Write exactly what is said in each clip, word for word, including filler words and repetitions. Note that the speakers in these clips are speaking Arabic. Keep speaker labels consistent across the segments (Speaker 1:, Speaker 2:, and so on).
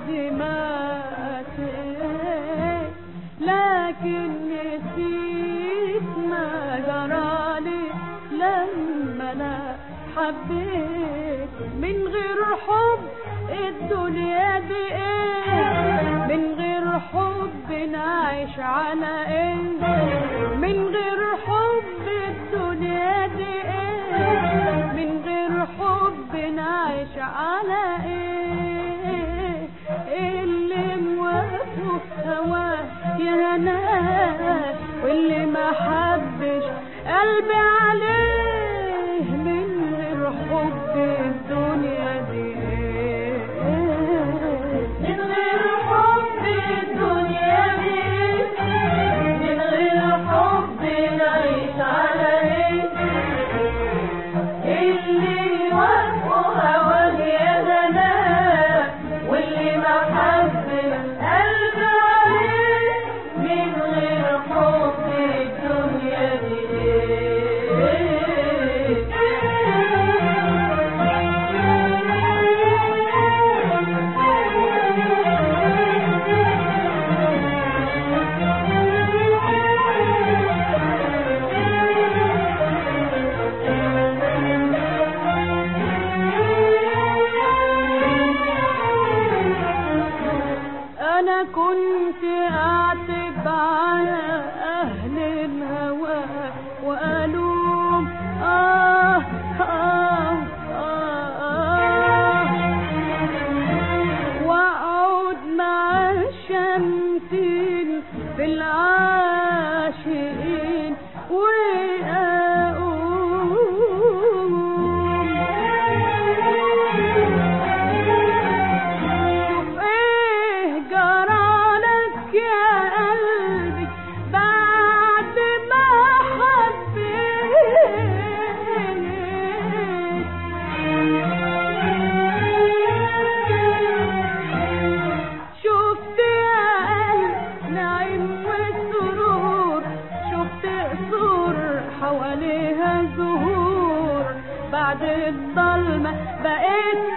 Speaker 1: ما أتيت، لكن نسيت ما جرالي لما أنا حبيت. من غير حب الدنيا دي ايه؟ من غير حب نعيش على ايه؟ من غير حب الدنيا دي ايه؟ من غير حب نعيش على ايه؟ اللي موافق هواه يا ناس، واللي ما حبش قلبي عليه. من غير حب الدنيا دي من غير حب الدنيا دي من غير حب نعيش على ايه؟ اللي يوافقوا هواه يا بنات، واللي ما حبش قلبي عليه. من غير حب الدنيا دي أنا كنت أعتب على أهل الهوى وألوم آه آه آه, آه وأقعد مع الشمتين في العاشقين حواليها زهور. بعد الظلمة بقيت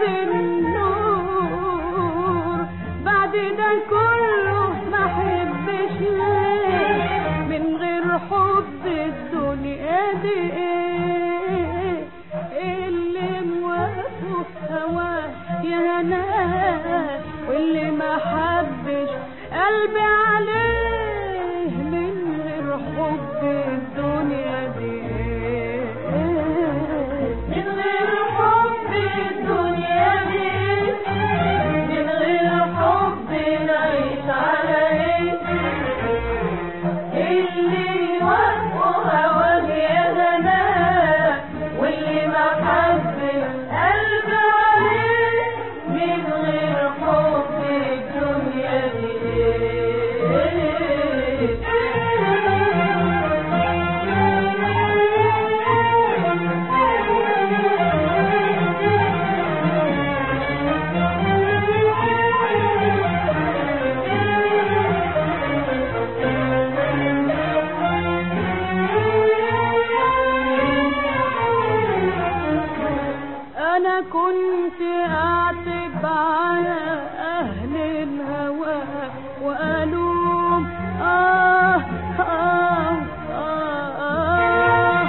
Speaker 1: النور. بعد ده كله ما حبش ليه؟ من غير حب الدنيا دي ايه؟ اللي موافق هواه يا ناس، واللي ما حبش قلبي عليه. من غير حب الدنيا دي من غير حب الدنيا دي من غير حب نعيش على ايه؟ اللي يوافقوا هواه يا بنات، واللي ما حبش قلبي عليه. من غير حب الدنيا دي أنا كنت أعتب على أهل الهوى وألوم آه آه آه, آه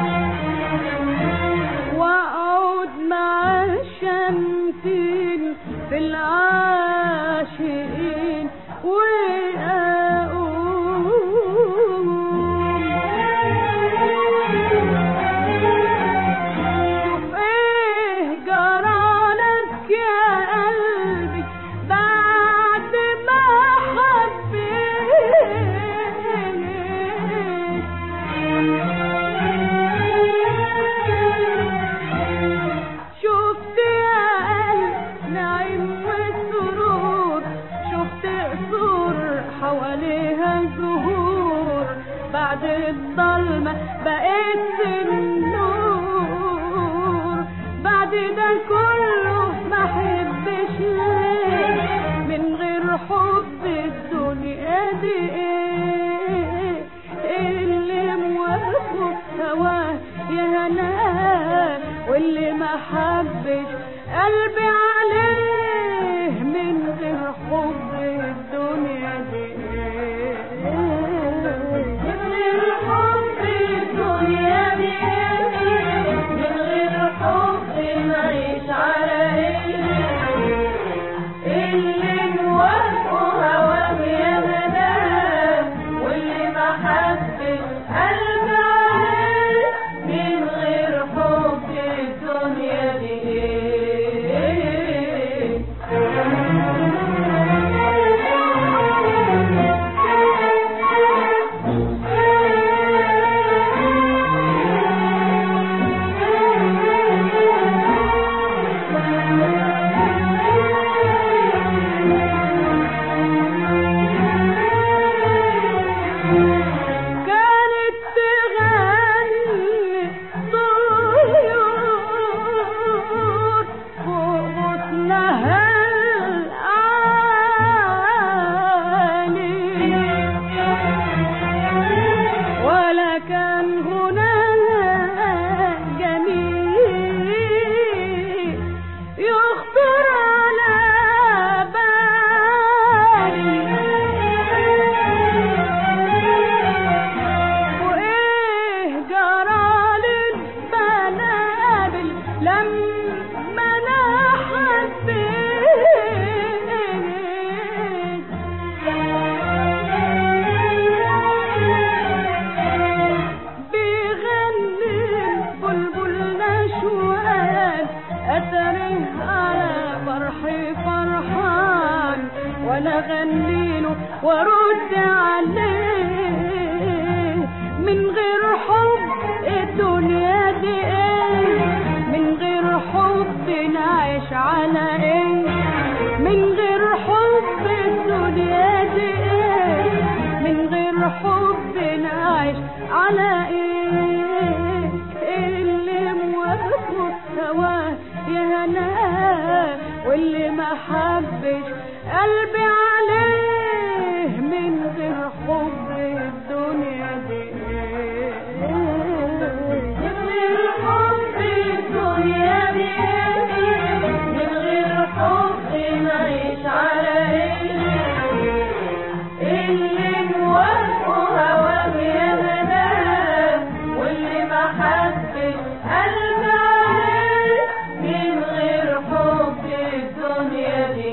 Speaker 1: وأقعد مع الشمتين في العاشقين حواليها زهور. بعد الظلمة بقيت النور. بعد ده كله ما حبش ليه؟ من غير حب الدنيا دي ايه؟ اللي موافق هواه يا ناس، واللي ما حبش قلبي عليه. من غير حب الدنيا دي من غير حب الدنيا دي من غير حب نعيش على ايه اللي موافقه هواه يا هناه واللي ما حبش قلب عليه من غير حب الدنيا دي وانا اغنيله وارد عليه من غير حب الدنيا دي ايه من غير حب نعيش على ايه من غير حب الدنيا دي ايه من غير حب نعيش على ايه اللي موافقه هواه يا هناه واللي ما حبش قلبي عليه من غير حب الدنيا دي من غير حب الدنيا دي من غير حب نعيش على ايه اللي موافقه هواه يا هناه واللي ما حبش قلبي عليه من غير حب الدنيا دي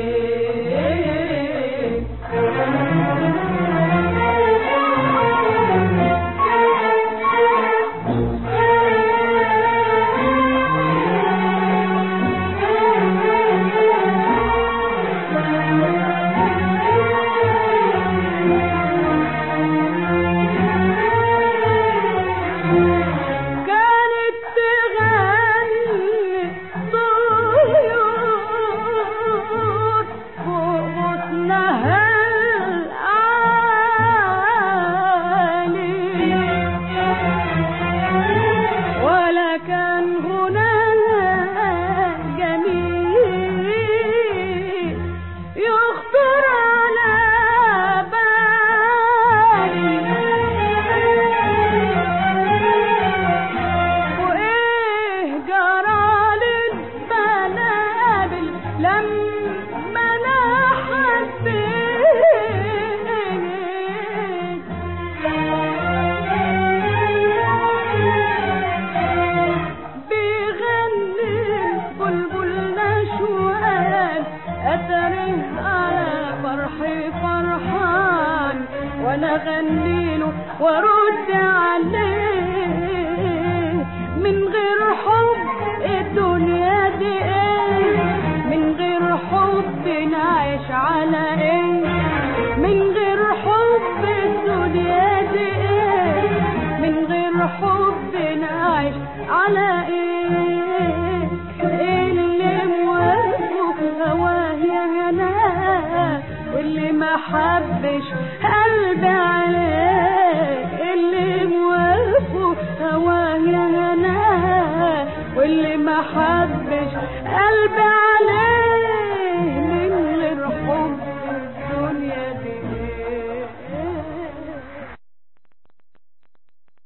Speaker 1: وانا اغنيله وارد عليه من غير حب الدنيا دي ايه من غير حب نعيش على ايه من غير حب الدنيا دي ايه من غير حب نعيش على ايه اللي موافقه هواه يا هناه واللي ما حبش قلبي عليه اللي موافقه هواه يا هناه واللي ما حبش قلبي